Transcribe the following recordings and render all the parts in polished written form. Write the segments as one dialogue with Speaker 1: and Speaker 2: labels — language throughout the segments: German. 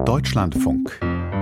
Speaker 1: Deutschlandfunk.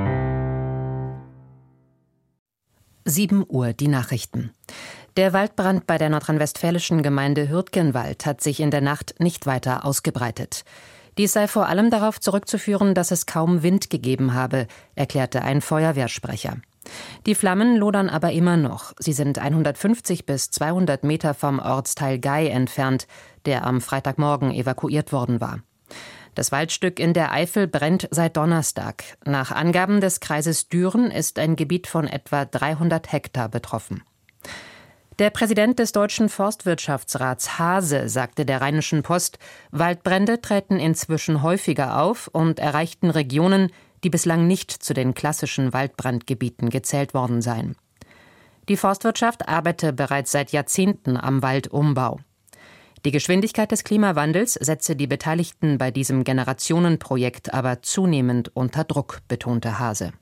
Speaker 2: 7 Uhr, die Nachrichten. Der Waldbrand bei der nordrhein-westfälischen Gemeinde Hürtgenwald hat sich in der Nacht nicht weiter ausgebreitet. Dies sei vor allem darauf zurückzuführen, dass es kaum Wind gegeben habe, erklärte ein Feuerwehrsprecher. Die Flammen lodern aber immer noch. Sie sind 150 bis 200 Meter vom Ortsteil Gay entfernt, der am Freitagmorgen evakuiert worden war. Das Waldstück in der Eifel brennt seit Donnerstag. Nach Angaben des Kreises Düren ist ein Gebiet von etwa 300 Hektar betroffen. Der Präsident des Deutschen Forstwirtschaftsrats Haase sagte der Rheinischen Post, Waldbrände treten inzwischen häufiger auf und erreichten Regionen, die bislang nicht zu den klassischen Waldbrandgebieten gezählt worden seien. Die Forstwirtschaft arbeite bereits seit Jahrzehnten am Waldumbau. Die Geschwindigkeit des Klimawandels setze die Beteiligten bei diesem Generationenprojekt aber zunehmend unter Druck, betonte Haase.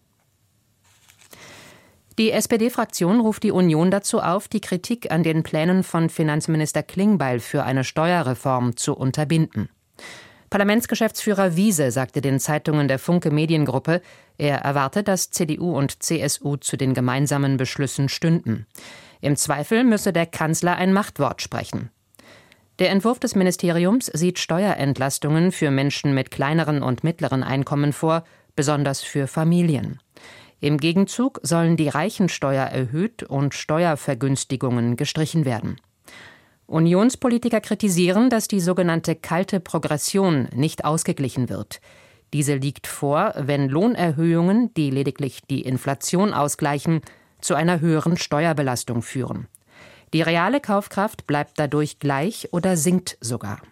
Speaker 2: Die SPD-Fraktion ruft die Union dazu auf, die Kritik an den Plänen von Finanzminister Klingbeil für eine Steuerreform zu unterbinden. Parlamentsgeschäftsführer Wiese sagte den Zeitungen der Funke Mediengruppe, er erwarte, dass CDU und CSU zu den gemeinsamen Beschlüssen stünden. Im Zweifel müsse der Kanzler ein Machtwort sprechen. Der Entwurf des Ministeriums sieht Steuerentlastungen für Menschen mit kleineren und mittleren Einkommen vor, besonders für Familien. Im Gegenzug sollen die Reichensteuer erhöht und Steuervergünstigungen gestrichen werden. Unionspolitiker kritisieren, dass die sogenannte kalte Progression nicht ausgeglichen wird. Diese liegt vor, wenn Lohnerhöhungen, die lediglich die Inflation ausgleichen, zu einer höheren Steuerbelastung führen. Die reale Kaufkraft bleibt dadurch gleich oder sinkt sogar.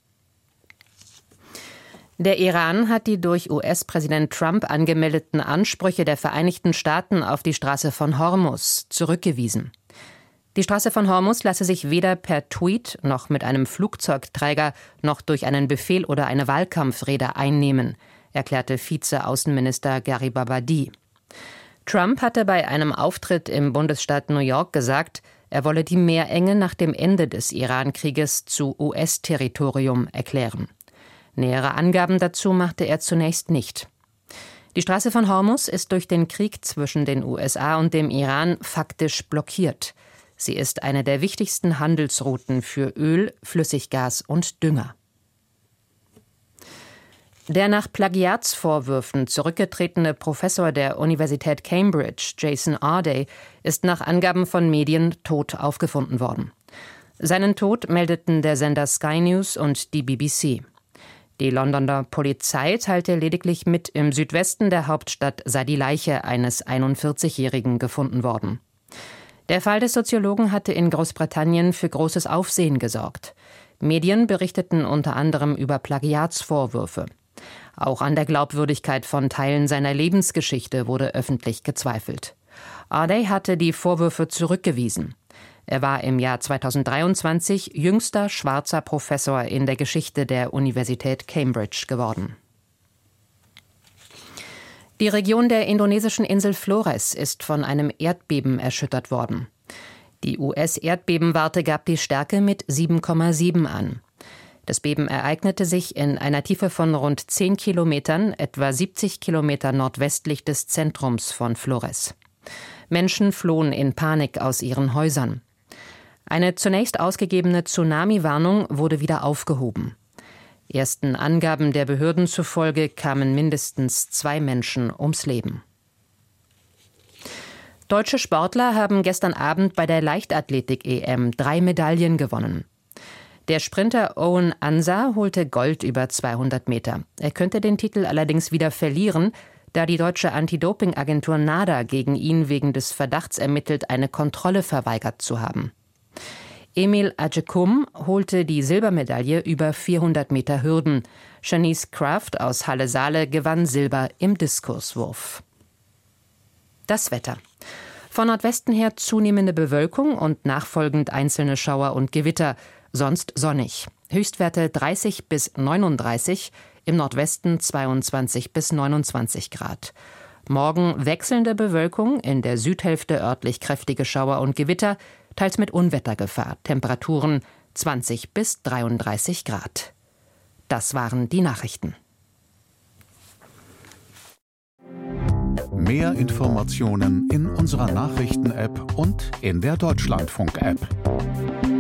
Speaker 2: Der Iran hat die durch US-Präsident Trump angemeldeten Ansprüche der Vereinigten Staaten auf die Straße von Hormuz zurückgewiesen. Die Straße von Hormuz lasse sich weder per Tweet noch mit einem Flugzeugträger noch durch einen Befehl oder eine Wahlkampfrede einnehmen, erklärte Vize-Außenminister Garibabadi. Trump hatte bei einem Auftritt im Bundesstaat New York gesagt, er wolle die Meerenge nach dem Ende des Iran-Krieges zu US-Territorium erklären. Nähere Angaben dazu machte er zunächst nicht. Die Straße von Hormuz ist durch den Krieg zwischen den USA und dem Iran faktisch blockiert. Sie ist eine der wichtigsten Handelsrouten für Öl, Flüssiggas und Dünger. Der nach Plagiatsvorwürfen zurückgetretene Professor der Universität Cambridge, Jason Arday, ist nach Angaben von Medien tot aufgefunden worden. Seinen Tod meldeten der Sender Sky News und die BBC. Die Londoner Polizei teilte lediglich mit, im Südwesten der Hauptstadt sei die Leiche eines 41-Jährigen gefunden worden. Der Fall des Soziologen hatte in Großbritannien für großes Aufsehen gesorgt. Medien berichteten unter anderem über Plagiatsvorwürfe. Auch an der Glaubwürdigkeit von Teilen seiner Lebensgeschichte wurde öffentlich gezweifelt. Arday hatte die Vorwürfe zurückgewiesen. Er war im Jahr 2023 jüngster schwarzer Professor in der Geschichte der Universität Cambridge geworden. Die Region der indonesischen Insel Flores ist von einem Erdbeben erschüttert worden. Die US-Erdbebenwarte gab die Stärke mit 7,7 an. Das Beben ereignete sich in einer Tiefe von rund 10 Kilometern, etwa 70 Kilometer nordwestlich des Zentrums von Flores. Menschen flohen in Panik aus ihren Häusern. Eine zunächst ausgegebene Tsunami-Warnung wurde wieder aufgehoben. Ersten Angaben der Behörden zufolge kamen mindestens 2 Menschen ums Leben. Deutsche Sportler haben gestern Abend bei der Leichtathletik-EM 3 Medaillen gewonnen. Der Sprinter Owen Ansah holte Gold über 200 Meter. Er könnte den Titel allerdings wieder verlieren, da die deutsche Anti-Doping-Agentur NADA gegen ihn wegen des Verdachts ermittelt, eine Kontrolle verweigert zu haben. Emil Ajecum holte die Silbermedaille über 400 Meter Hürden. Shanice Kraft aus Halle-Saale gewann Silber im Diskurswurf. Das Wetter. Von Nordwesten her zunehmende Bewölkung und nachfolgend einzelne Schauer und Gewitter. Sonst sonnig. Höchstwerte 30 bis 39, im Nordwesten 22 bis 29 Grad. Morgen wechselnde Bewölkung, in der Südhälfte örtlich kräftige Schauer und Gewitter, teils mit Unwettergefahr. Temperaturen 20 bis 33 Grad. Das waren die Nachrichten.
Speaker 1: Mehr Informationen in unserer Nachrichten-App und in der Deutschlandfunk-App.